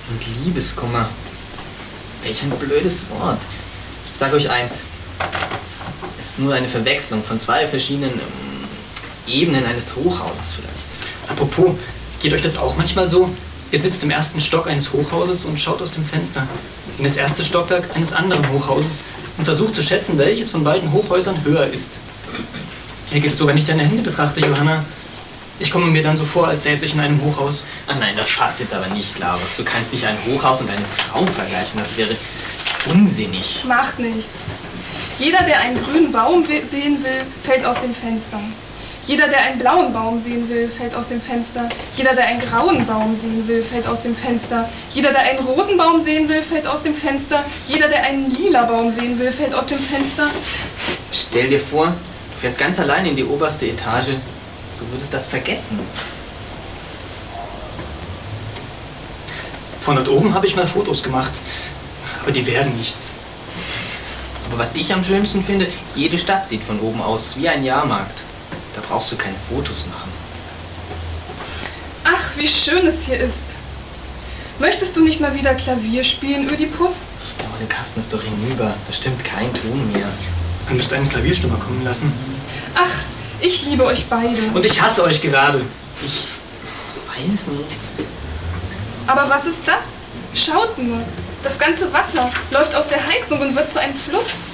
Und Liebeskummer. Welch ein blödes Wort. Ich sage euch eins. Es ist nur eine Verwechslung von zwei verschiedenen Ebenen eines Hochhauses vielleicht. Apropos, geht euch das auch manchmal so? Ihr sitzt im ersten Stock eines Hochhauses und schaut aus dem Fenster in das erste Stockwerk eines anderen Hochhauses und versucht zu schätzen, welches von beiden Hochhäusern höher ist. Mir geht es so, wenn ich deine Hände betrachte, Johanna. Ich komme mir dann so vor, als säße ich in einem Hochhaus. Ach nein, das passt jetzt aber nicht, Laurus. Du kannst nicht ein Hochhaus und eine Frau vergleichen. Das wäre unsinnig. Macht nichts. Jeder, der einen grünen Baum sehen will, fällt aus dem Fenster. Jeder, der einen blauen Baum sehen will, fällt aus dem Fenster. Jeder, der einen grauen Baum sehen will, fällt aus dem Fenster. Jeder, der einen roten Baum sehen will, fällt aus dem Fenster. Jeder, der einen lila Baum sehen will, fällt aus dem Fenster. Stell dir vor, du fährst ganz allein in die oberste Etage. Du würdest das vergessen. Von dort oben habe ich mal Fotos gemacht, aber die werden nichts. Aber was ich am schönsten finde, jede Stadt sieht von oben aus wie ein Jahrmarkt. Da brauchst du keine Fotos machen. Ach, wie schön es hier ist. Möchtest du nicht mal wieder Klavier spielen, Ödipus? Der Kasten ist doch hinüber. Da stimmt kein Ton mehr. Man müsste einen Klavierstimmer kommen lassen. Ach, ich liebe euch beide. Und ich hasse euch gerade. Ich weiß nicht. Aber was ist das? Schaut nur. Das ganze Wasser läuft aus der Heizung und wird zu einem Fluss.